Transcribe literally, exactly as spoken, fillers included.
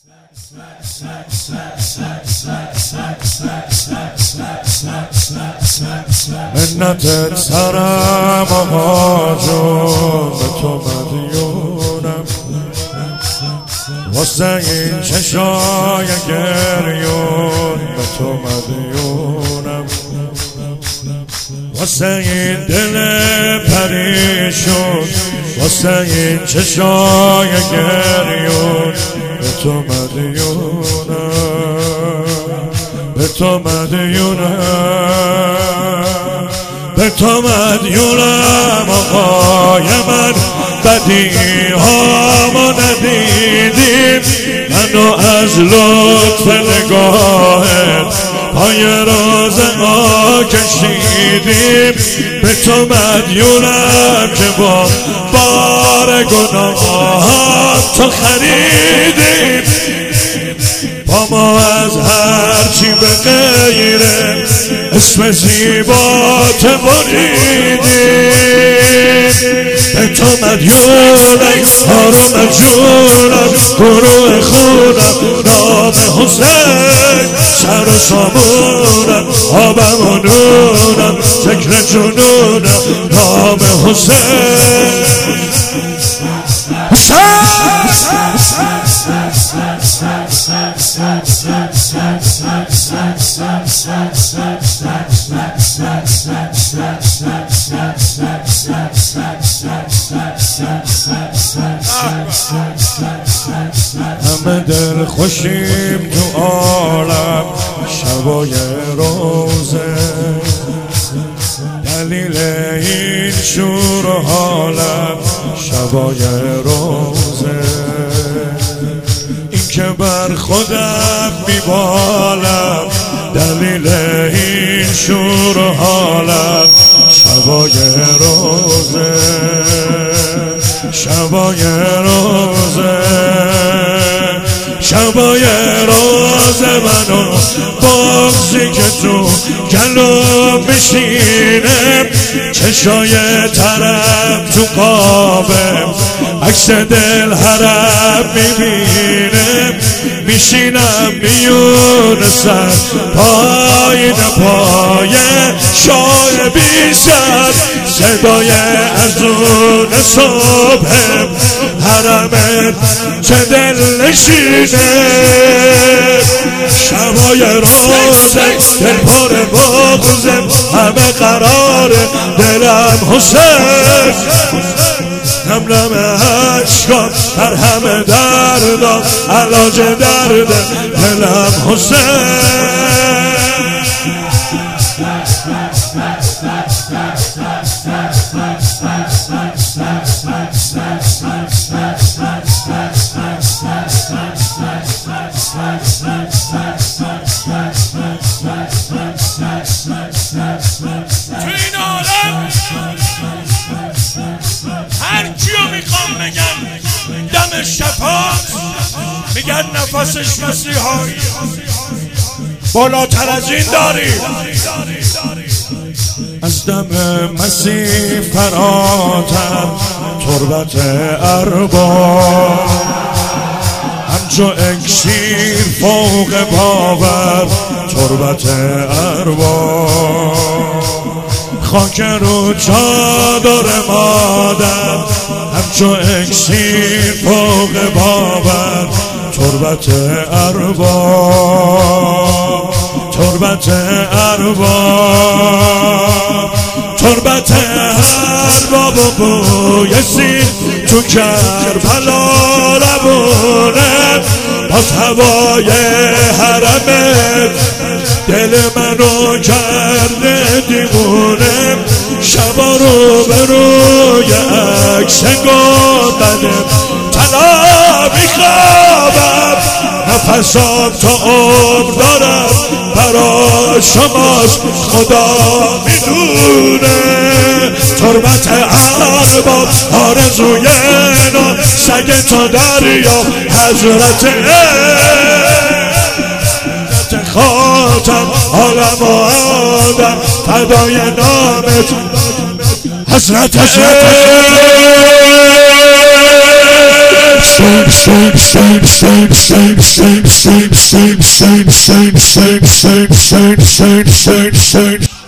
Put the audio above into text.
منت سرم آقا جون به تو مدیونم، واسه این چشای گریون به تو مدیونم، واسه این دل پریشون، واسه این چشای گریون به تو مدیونم، به تو مدیونم، به تو مدیونم آقای من. بدی ها ما ندیدیم، منو از لطف نگاهت پای روز ما کشیدیم. به تو مدیونم که با بار گناهات تو خریدیم، با ما از هرچی به غیره اسم زیبات بریدیم. به تو مدیونم آرام جونم، گروه خونم نام حسین، سر و سامونم آبم و نونم، ذکر جنونم نام حسین. همه دل خوشیم تو عالم شبای روزه، دلیل این شور و حالم شبای روزه، این که بر خودم میبالم دلیل این شور و حالم شبای روزه، شبای روزه، شبای روزه. منو بغضی که تو گلو میشینه، چشای طرف تو قابم عکس دل حرم میبینه، میشینم میون سر پای نپای شای بی سر، صدای ازون صبح حرمت چه دل نشینه. شبای روزه دل پر بغضم، همه قرار دلم حسین، نمنم عشقم در همه دردم، علاج درد دلم حسین. تو این عالم هر کیو میخوام بگم دم شفاعت، میگن نفسش مسیحایی، بالاتر از این داری. از دم مسیح فراتر تربت ارباب، همچو اکسیر فوق باور تربت ارباب، خاک رو چادر مادر همچو اکسیر فوق باور تربت ارباب، تربت ارباب، تربت ارباب و بوی سیر تو کربلا لبونه، با هوای حرمت دل منو کرده دیوونه. شبا رو به روی عکس گنبدم طلا میخوابم، نفسام تا عمر دارم برا شماست خدا میدونه. تربت ارباب آرزوی نا سگ تا دریا حضرت خاتم عالم و آدم فدای نامت حضرت shine, shine, shine, shine, shine, shine, shine, shine, shine, shine.